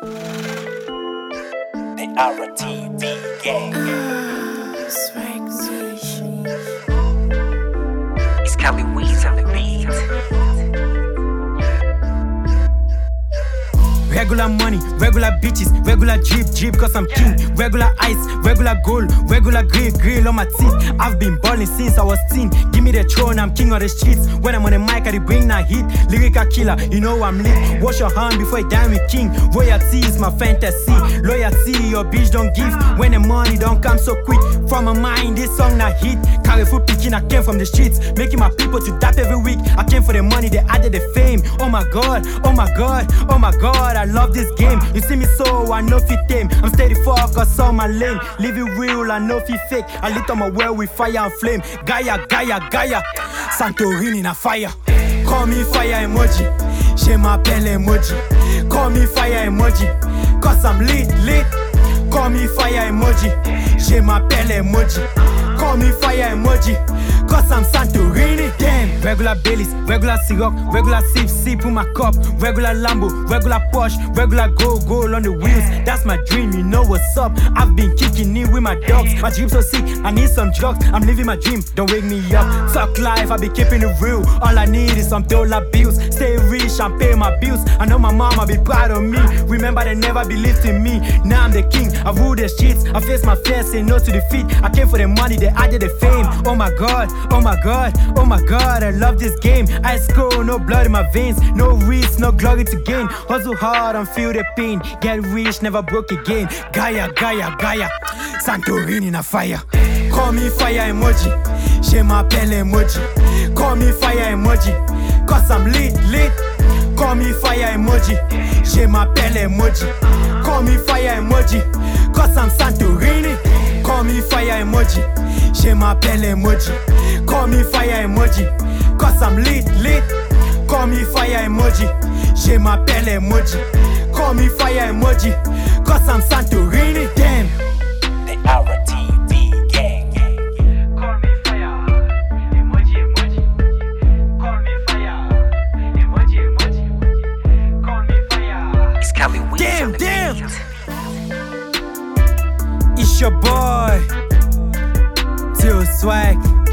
The RTV gang. It's Cali Weeds on the beat. Regular money, regular bitches, regular drip, cause I'm king. Regular ice, regular gold, regular grill on my teeth. I've been ballin' since I was teen. Give me the throne, I'm king of the streets. When I'm on the mic, I bring that heat. Lyrical killer, you know I'm lit. Wash your hand before you dine with king. Royalty is my fantasy. Loyalty, your bitch don't give. When the money don't come so quick. From my mind, this song not hit. Carrefour picking, I came from the streets. Making my people to dap every week. I came for the money, they added the fame. Oh my god, oh my god, oh my god. I love this game. You see me so, I know fit tame. I'm steady focus on my lane. Live it real, I know fit fake. I lit on my well with fire and flame. Gaia. Santorini na fire. Call me fire emoji. Je m'appelle emoji. Call me fire emoji. Cause I'm lit. Call me fire emoji. Je m'appelle emoji. Call me fire emoji. Cause I'm Santorini. Damn. Regular Baileys, regular Ciroc, regular sip in my cup. Regular Lambo, regular Porsche, regular goal on the wheels. That's my dream, you know what's up. I've been kicking in with my dogs. My dream's so sick, I need some drugs. I'm living my dream, don't wake me up. Talk life, I be keeping it real. All I need is some dollar bills. Stay rich and pay my bills. I know my mama be proud of me. Remember they never believed in me. Now I'm the king, I rule the streets. I face my fears, say no to defeat. I came for the money, they added the fame. Oh my god, oh my god, oh my god. I love this game. Ice cold, no blood in my veins. No risk, no glory to gain. Hustle hard and feel the pain. Get rich, never broke again. Gaia. Santorini na fire. Call me fire emoji. Je m'appelle emoji. Call me fire emoji. Cause I'm lit. Call me fire emoji. Je m'appelle emoji. Call me fire emoji. Cause I'm Santorini. Call me fire emoji. Je m'appelle emoji. Call me fire emoji. Cause I'm lit. Call me fire emoji. Je m'appelle emoji. Call me fire emoji. Cause I'm Santorini. Damn. The RTV gang. Call me fire emoji. Call me fire emoji. Call me fire. It's Cali Weeds on the Damn. beat. It's your boy, Till Swag.